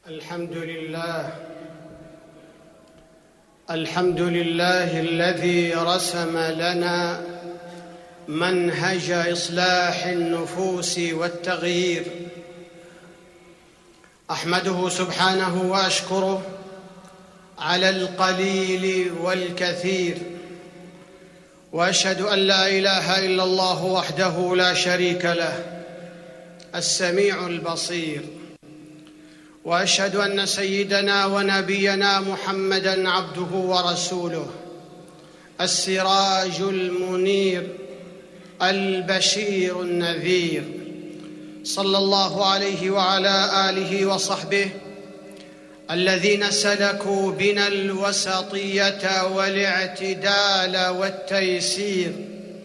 الحمد لله الذي رسم لنا منهج إصلاح النفوس والتغيير. أحمده سبحانه وأشكره على القليل والكثير، وأشهد أن لا إله إلا الله وحده لا شريك له السميع البصير، وأشهد أن سيدنا ونبينا محمدًا عبده ورسوله السراج المنير البشير النذير، صلى الله عليه وعلى آله وصحبه الذين سلكوا بنا الوسطية والاعتدال والتيسير.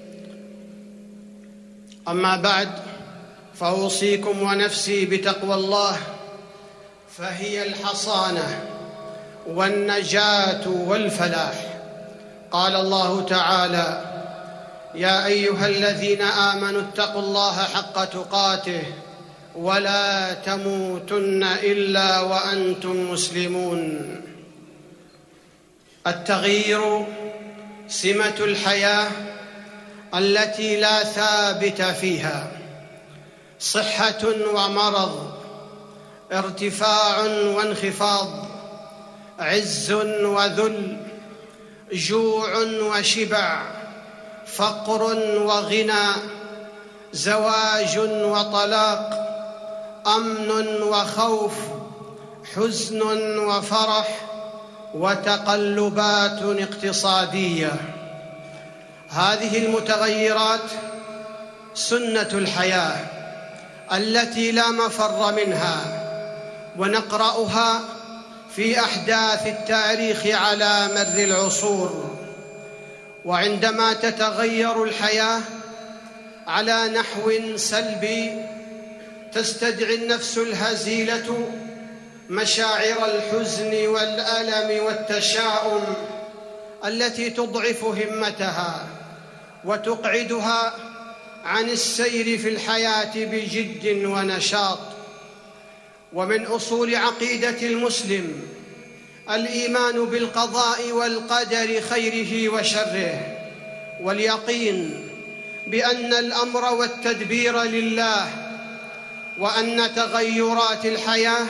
أما بعد، فأوصيكم ونفسي بتقوى الله، فهي الحصانة والنجاة والفلاح. قال الله تعالى: يا أيها الذين آمنوا اتقوا الله حق تقاته ولا تموتن إلا وأنتم مسلمون. التغيير سمة الحياة التي لا ثابت فيها، صحة ومرض، ارتفاع وانخفاض، عز وذل، جوع وشبع، فقر وغنى، زواج وطلاق، أمن وخوف، حزن وفرح، وتقلبات اقتصادية. هذه المتغيرات سنة الحياة التي لا مفر منها، ونقرأها في أحداث التاريخ على مر العصور. وعندما تتغير الحياة على نحو سلبي، تستدعي النفس الهزيلة مشاعر الحزن والألم والتشاؤم التي تضعف همتها وتقعدها عن السير في الحياة بجد ونشاط. ومن أصول عقيدة المسلم الإيمان بالقضاء والقدر خيره وشره، واليقين بأن الأمر والتدبير لله، وأن تغيرات الحياة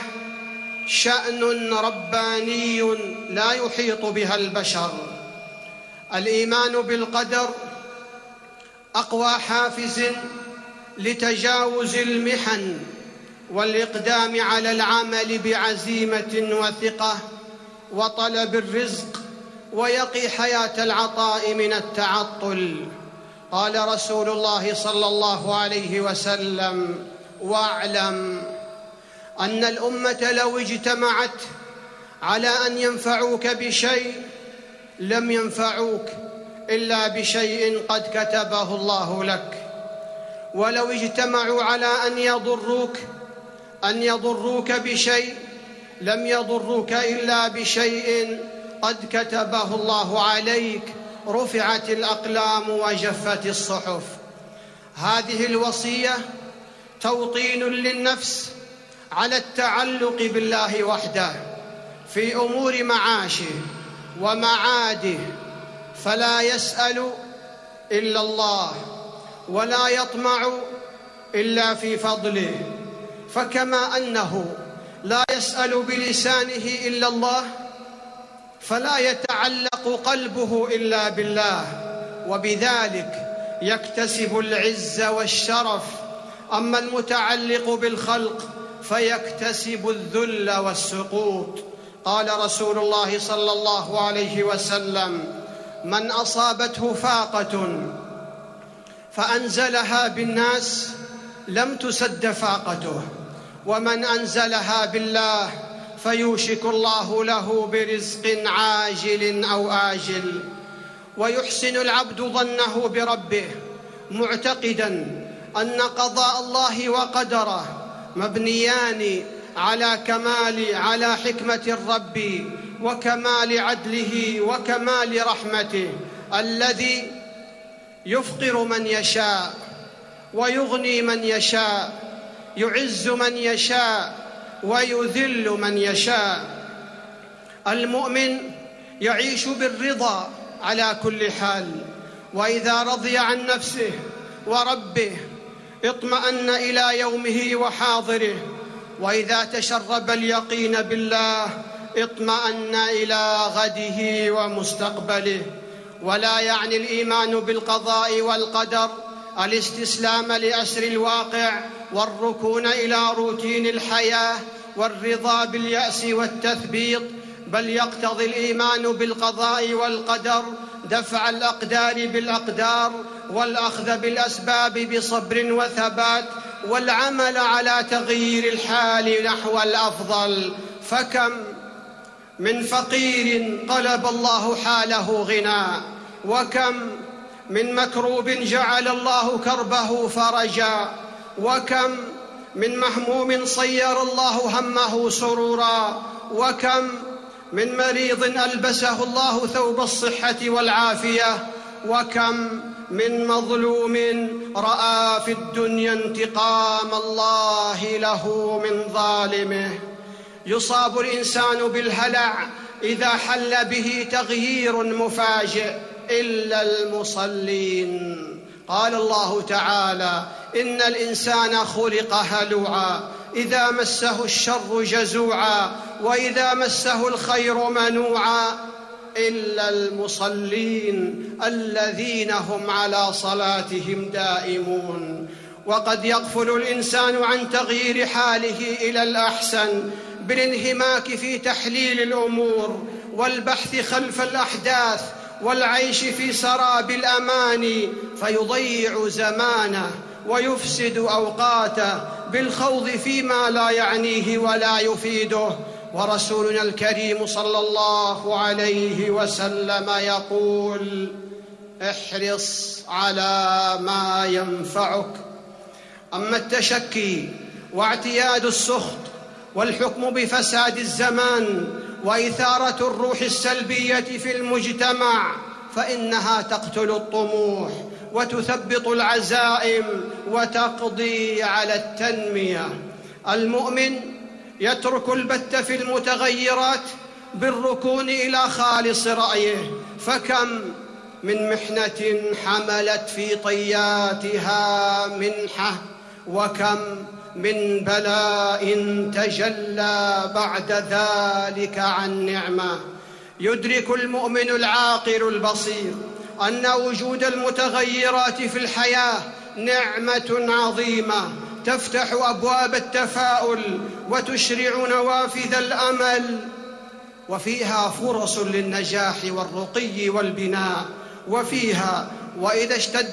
شأن رباني لا يحيط بها البشر. الإيمان بالقدر أقوى حافز لتجاوز المحن والإقدام على العمل بعزيمة وثقة وطلب الرزق، ويقي حياة العطاء من التعطل. قال رسول الله صلى الله عليه وسلم: واعلم أن الأمة لو اجتمعت على أن ينفعوك بشيء لم ينفعوك إلا بشيء قد كتبه الله لك، ولو اجتمعوا على أن يضروك بشيء لم يضروك إلا بشيء قد كتبه الله عليك. رفعت الأقلام وجفت الصحف. هذه الوصية توطين للنفس على التعلق بالله وحده في أمور معاشه ومعاده، فلا يسأل إلا الله ولا يطمع إلا في فضله. فكما أنه لا يسأل بلسانه إلا الله، فلا يتعلق قلبه إلا بالله، وبذلك يكتسب العز والشرف. أما المتعلق بالخلق فيكتسب الذل والسقوط. قال رسول الله صلى الله عليه وسلم: من أصابته فاقة فأنزلها بالناس لم تسد فاقته، ومن أنزلها بالله فيوشك الله له برزق عاجل أو آجل. ويحسن العبد ظنه بربه معتقداً أن قضاء الله وقدره مبنيان على حكمة الرب وكمال عدله وكمال رحمته، الذي يفقر من يشاء ويغني من يشاء، يعز من يشاء ويذل من يشاء. المؤمن يعيش بالرضا على كل حال، وإذا رضي عن نفسه وربه اطمأن إلى يومه وحاضره، وإذا تشرب اليقين بالله اطمأن إلى غده ومستقبله. ولا يعني الإيمان بالقضاء والقدر الاستسلام لأسر الواقع والركون إلى روتين الحياة والرضا باليأس والتثبيط، بل يقتضي الإيمان بالقضاء والقدر دفع الأقدار بالأقدار، والأخذ بالأسباب بصبر وثبات، والعمل على تغيير الحال نحو الأفضل. فكم من فقير قلب الله حاله غنى، وكم من مكروب جعل الله كربه فرجا، وكم من مهموم صير الله همه سرورا، وكم من مريض ألبسه الله ثوب الصحة والعافية، وكم من مظلوم رأى في الدنيا انتقام الله له من ظالمه. يصاب الإنسان بالهلع إذا حل به تغيير مفاجئ إلا المصلين. قال الله تعالى: إن الإنسان خلق هلوعا إذا مسه الشر جزوعا وإذا مسه الخير منوعا إلا المصلين الذين هم على صلاتهم دائمون. وقد يغفل الإنسان عن تغيير حاله إلى الأحسن بالانهماك في تحليل الأمور والبحث خلف الأحداث والعيش في سراب الأماني، فيضيع زمانه ويفسد أوقاته بالخوض فيما لا يعنيه ولا يفيده. ورسولنا الكريم صلى الله عليه وسلم يقول: احرص على ما ينفعك. أما التشكي واعتياد السخط والحكم بفساد الزمان وإثارة الروح السلبية في المجتمع فإنها تقتل الطموح وتثبط العزائم وتقضي على التنمية. المؤمن يترك البت في المتغيرات بالركون إلى خالص رأيه، فكم من محنة حملت في طياتها منحة، وكم من بلاء تجلى بعد ذلك عن نعمة. يدرك المؤمن العاقل البصير أن وجود المتغيرات في الحياة نعمة عظيمة تفتح أبواب التفاؤل وتشرع نوافذ الأمل، وفيها فرص للنجاح والرقي والبناء. وفيها وإذا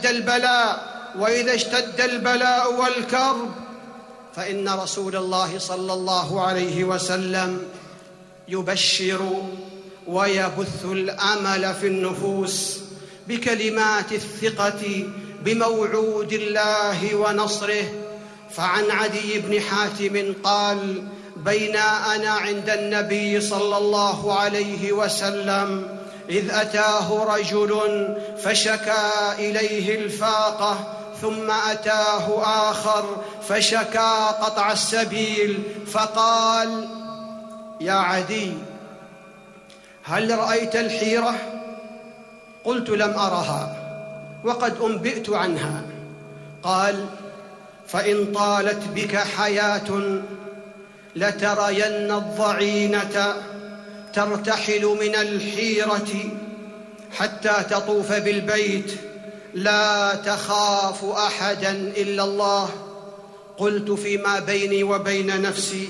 اشتد البلاء والكرب فإن رسول الله صلى الله عليه وسلم يبشر ويبث الأمل في النفوس بكلمات الثقة بموعود الله ونصره. فعن عدي بن حاتم قال: بين أنا عند النبي صلى الله عليه وسلم إذ أتاه رجل فشكى إليه الفاقة، ثم أتاه آخر فشكى قطع السبيل، فقال: يا عدي، هل رأيت الحيرة؟ قلت: لم أرها وقد أنبئت عنها. قال: فإن طالت بك حياة لترين الضعينة ترتحل من الحيرة حتى تطوف بالبيت لا تخاف أحدا إلا الله. قلت فيما بيني وبين نفسي: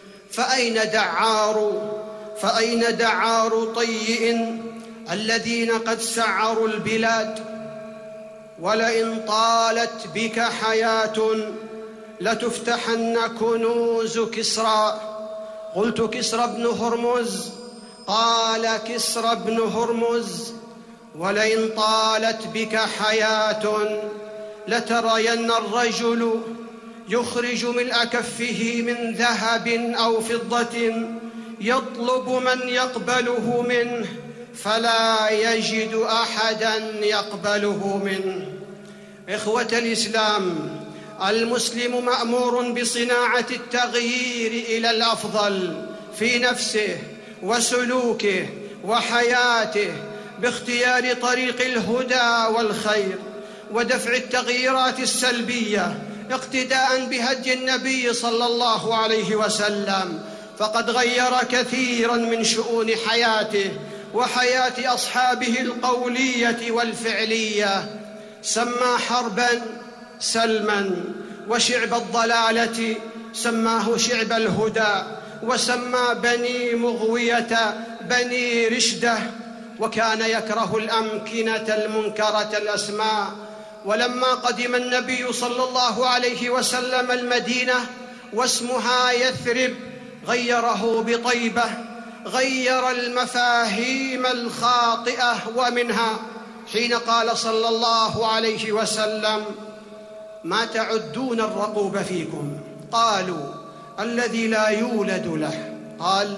فأين دعار طيء الذين قد سعروا البلاد؟ ولئن طالت بك حياة لتفتحن كنوز كسرى. قلت: كسرى بن هرمز؟ قال: كسرى بن هرمز. ولئن طالت بك حياة لترين الرجل يخرج ملء كفه من ذهب أو فضة يطلب من يقبله منه فلا يجد أحدا يقبله منه. إخوة الإسلام، المسلم مأمور بصناعة التغيير إلى الأفضل في نفسه وسلوكه وحياته، باختيار طريق الهدى والخير ودفع التغييرات السلبية اقتداء بهدي النبي صلى الله عليه وسلم، فقد غير كثيراً من شؤون حياته وحياة أصحابه القولية والفعلية. سمى حرباً سلماً، وشعب الضلالة سماه شعب الهدى، وسمى بني مغوية بني رشدة، وكان يكره الأمكنة المنكرة الأسماء. ولما قدم النبي صلى الله عليه وسلم المدينة واسمها يثرب غيره بطيبة، غير المفاهيم الخاطئة، ومنها حين قال صلى الله عليه وسلم: ما تعدون الرقوب فيكم؟ قالوا: الذي لا يولد له. قال: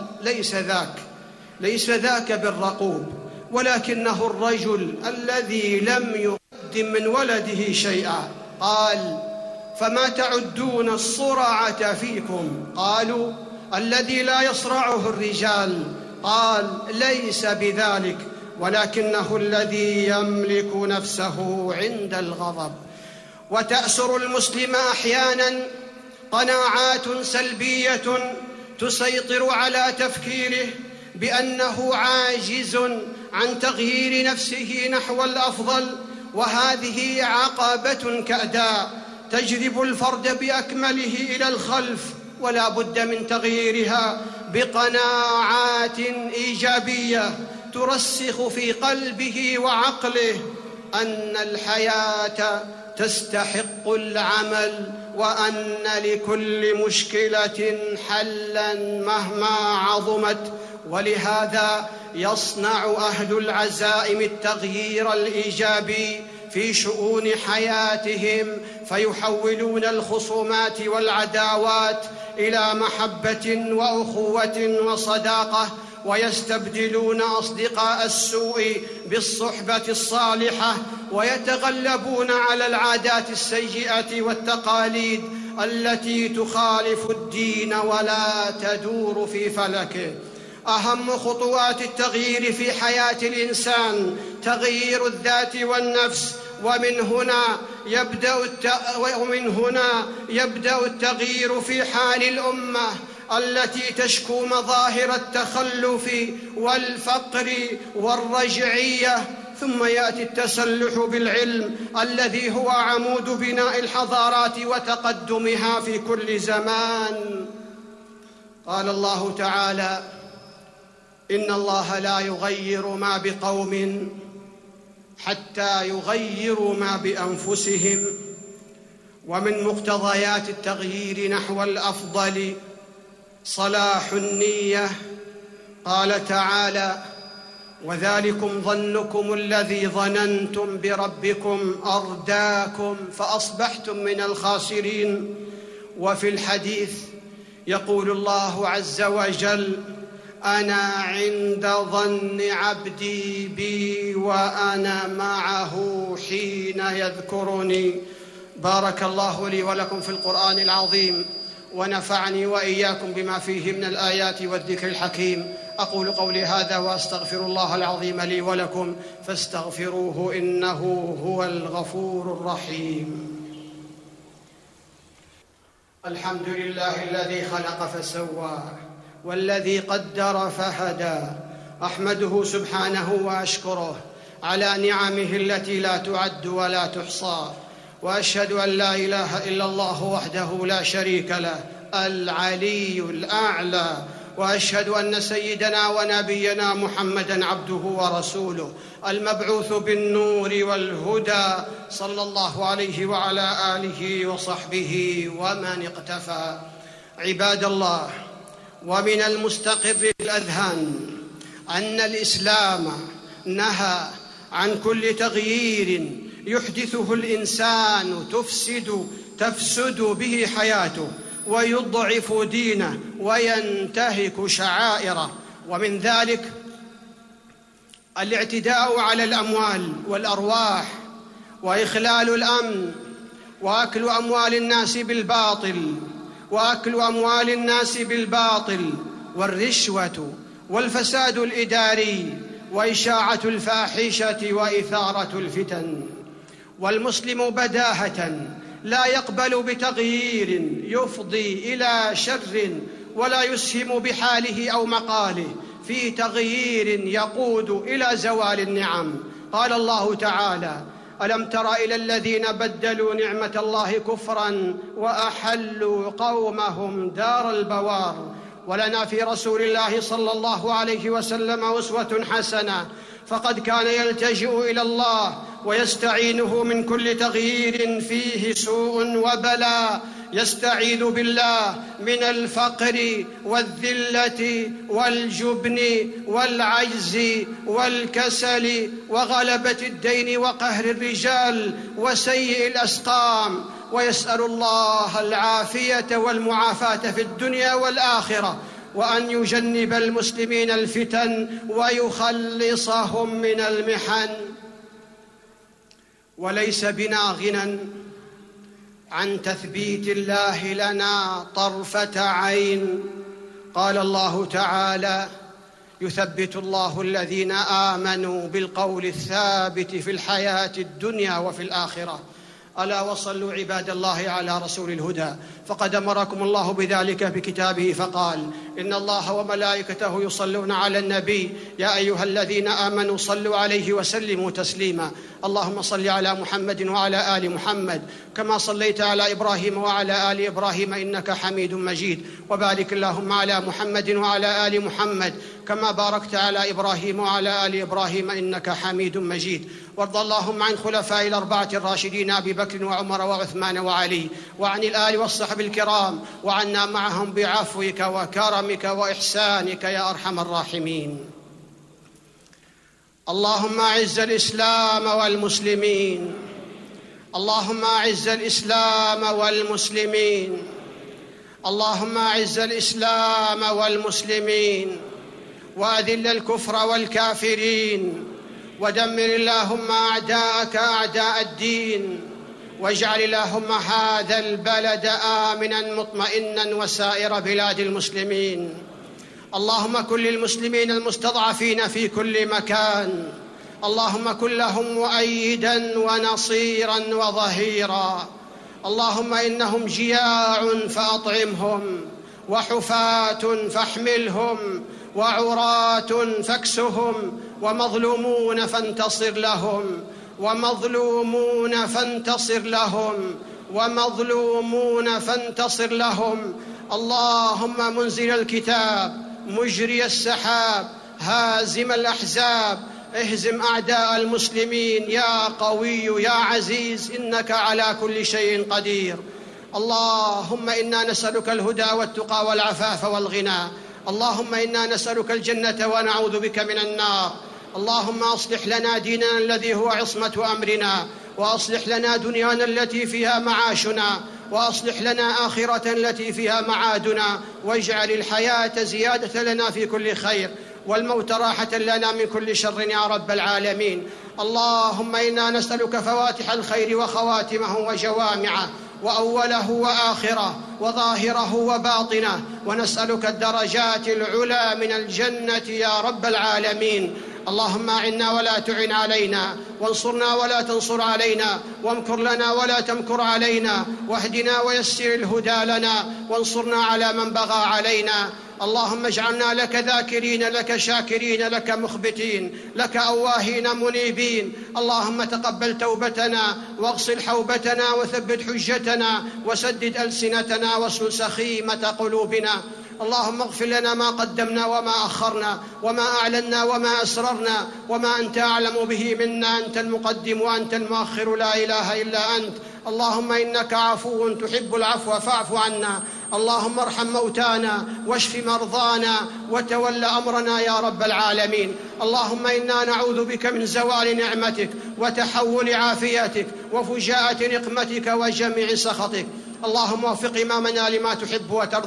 ليس ذاك بالرقوب، ولكنه الرجل الذي لم يقدم من ولده شيئا. قال: فما تعدون الصرعة فيكم؟ قالوا: الذي لا يصرعه الرجال. قال: ليس بذلك، ولكنه الذي يملك نفسه عند الغضب. وتأسر المسلم أحياناً قناعات سلبية تسيطر على تفكيره بأنه عاجز عن تغيير نفسه نحو الأفضل، وهذه عقبة كأداء تجذب الفرد بأكمله إلى الخلف، ولا بد من تغييرها بقناعات إيجابية ترسخ في قلبه وعقله أن الحياة تستحق العمل، وأن لكل مشكلة حلاً مهما عظمت. ولهذا يصنع أهل العزائم التغيير الإيجابي في شؤون حياتهم، فيحولون الخصومات والعداوات إلى محبة وأخوة وصداقة، ويستبدلون أصدقاء السوء بالصحبة الصالحة، ويتغلبون على العادات السيئة والتقاليد التي تخالف الدين ولا تدور في فلكه. أهم خطوات التغيير في حياة الإنسان تغيير الذات والنفس، ومن هنا يبدأ التغيير في حال الأمة التي تشكو مظاهر التخلف والفقر والرجعية. ثم يأتي التسلح بالعلم الذي هو عمود بناء الحضارات وتقدمها في كل زمان. قال الله تعالى: إن الله لا يغير ما بقوم حتى يغيروا ما بأنفسهم. ومن مقتضيات التغيير نحو الأفضل صلاح النية. قال تعالى: وذلكم ظنكم الذي ظننتم بربكم أرداكم فأصبحتم من الخاسرين. وفي الحديث يقول الله عز وجل: أنا عند ظن عبدي بي وأنا معه حين يذكرني. بارك الله لي ولكم في القرآن العظيم، ونفعني وإياكم بما فيه من الآيات والذكر الحكيم. أقول قولي هذا وأستغفر الله العظيم لي ولكم، فاستغفروه إنه هو الغفور الرحيم. الحمد لله الذي خلق فسوى، والذي قدر فهدى. أحمده سبحانه وأشكره على نعمه التي لا تعد ولا تحصى، وأشهد أن لا إله إلا الله وحده لا شريك له العلي الأعلى، وأشهد أن سيدنا ونبينا محمدًا عبده ورسوله المبعوث بالنور والهدى، صلى الله عليه وعلى آله وصحبه ومن اقتفى. عباد الله، ومن المستقر في الأذهان أن الإسلام نهى عن كل تغيير يحدثه الإنسان تفسد به حياته ويضعف دينه وينتهك شعائره، ومن ذلك الاعتداء على الأموال والأرواح، وإخلال الأمن، وأكل أموال الناس بالباطل والرشوة والفساد الإداري وإشاعة الفاحشة وإثارة الفتن. والمسلم بداهة لا يقبل بتغيير يفضي إلى شر ولا يسهم بحاله أو مقاله في تغيير يقود إلى زوال النعم. قال الله تعالى: ألم تر إلى الذين بدلوا نعمة الله كفرا وأحلوا قومهم دار البوار. ولنا في رسول الله صلى الله عليه وسلم أسوة حسنة، فقد كان يلتجئ إلى الله ويستعينه من كل تغيير فيه سوء وبلاء، يستعيذ بالله من الفقر والذلة والجبن والعجز والكسل وغلبة الدين وقهر الرجال وسيء الأسقام، ويسأل الله العافية والمعافاة في الدنيا والآخرة، وأن يجنب المسلمين الفتن ويخلصهم من المحن. وليس بنا غنى عن تثبيت الله لنا طرفة عين. قال الله تعالى: يثبت الله الذين آمنوا بالقول الثابت في الحياة الدنيا وفي الآخرة. ألا وصلوا عباد الله على رسول الهدى، فقد أمركم الله بذلك بكتابه فقال: إن الله وملائكته يصلون على النبي يا أيها الذين آمنوا صلوا عليه وسلموا تسليما. اللهم صل على محمد وعلى آل محمد كما صليت على إبراهيم وعلى آل إبراهيم إنك حميد مجيد، وبارك اللهم على محمد وعلى آل محمد كما باركت على إبراهيم وعلى آل إبراهيم إنك حميد مجيد. وارض اللهم عن خلفاء الأربعة الراشدين أبي بكر وعمر وعثمان وعلي، وعن الآل والصحب الكرام، وعنا معهم بعفوك وكرمك وإحسانك يا أرحم الراحمين. اللهم أعز الإسلام والمسلمين، اللهم أعز الإسلام والمسلمين، اللهم أعز الإسلام والمسلمين، وأذل الكفر والكافرين، ودمر اللهم أعداءك أعداء الدين، واجعل اللهم هذا البلد آمنا مطمئنا وسائر بلاد المسلمين. اللهم كن للمسلمين المستضعفين في كل مكان، اللهم كن لهم مؤيدا ونصيرا وظهيرا. اللهم إنهم جياع فأطعمهم، وحفاة فاحملهم، وعراة فاكسهم، ومظلومون فانتصر لهم، ومظلومون فانتصر لهم، ومظلومون فانتصر لهم. اللهم منزل الكتاب، مجري السحاب، هازم الأحزاب، اهزم أعداء المسلمين يا قوي يا عزيز إنك على كل شيء قدير. اللهم إنا نسألك الهدى والتقى والعفاف والغنى. اللهم إنا نسألك الجنة ونعوذ بك من النار. اللهم أصلح لنا ديننا الذي هو عصمة أمرنا، وأصلح لنا دنيانا التي فيها معاشنا، وأصلح لنا آخرة التي فيها معادنا، واجعل الحياة زيادة لنا في كل خير، والموت راحة لنا من كل شر يا رب العالمين. اللهم إنا نسألك فواتح الخير وخواتمه وجوامعه، وأوله وآخره، وظاهره وباطنه، ونسألك الدرجات العلى من الجنة يا رب العالمين. اللهم أعنا ولا تعن علينا، وانصرنا ولا تنصر علينا، وامكر لنا ولا تمكر علينا، واهدنا ويسر الهدى لنا، وانصرنا على من بغى علينا. اللهم اجعلنا لك ذاكرين، لك شاكرين، لك مخبتين، لك أواهين منيبين. اللهم تقبل توبتنا، واغسل حوبتنا، وثبت حجتنا، وسدد ألسنتنا، واسلل سخيمة قلوبنا. اللهم اغفر لنا ما قدمنا وما أخرنا، وما أعلنا وما أسررنا، وما أنت أعلم به منا. أنت المقدم وأنت المؤخر، لا إله إلا أنت. اللهم إنك عفو تحب العفو فاعف عنا. اللهم ارحم موتانا، واشف مرضانا، وتول أمرنا يا رب العالمين. اللهم إنا نعوذ بك من زوال نعمتك، وتحول عافيتك، وفجاءة نقمتك، وجميع سخطك. اللهم وفق إمامنا لما تحب وترضى.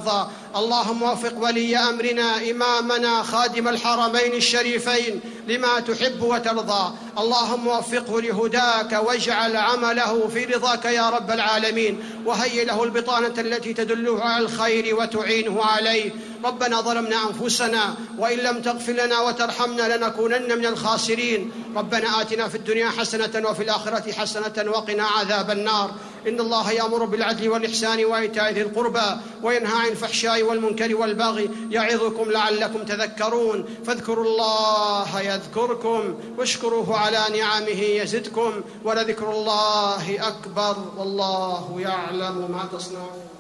اللهم وفق ولي أمرنا إمامنا خادم الحرمين الشريفين لما تحب وترضى، اللهم وفقه لهداك واجعل عمله في رضاك يا رب العالمين، وهيئ له البطانة التي تدله على الخير وتعينه عليه. ربنا ظلمنا أنفسنا وإن لم تغفر لنا وترحمنا لنكونن من الخاسرين. ربنا آتنا في الدنيا حسنة وفي الآخرة حسنة وقنا عذاب النار. إن الله يأمر بالعدل والإحسان وإيتاء ذي القربى وينهى عن الفحشاء والمنكر والبغي يعظكم لعلكم تذكرون. فاذكروا الله يذكركم واشكروه على نعمه يزدكم ولذكر الله أكبر والله يعلم ما تصنعون.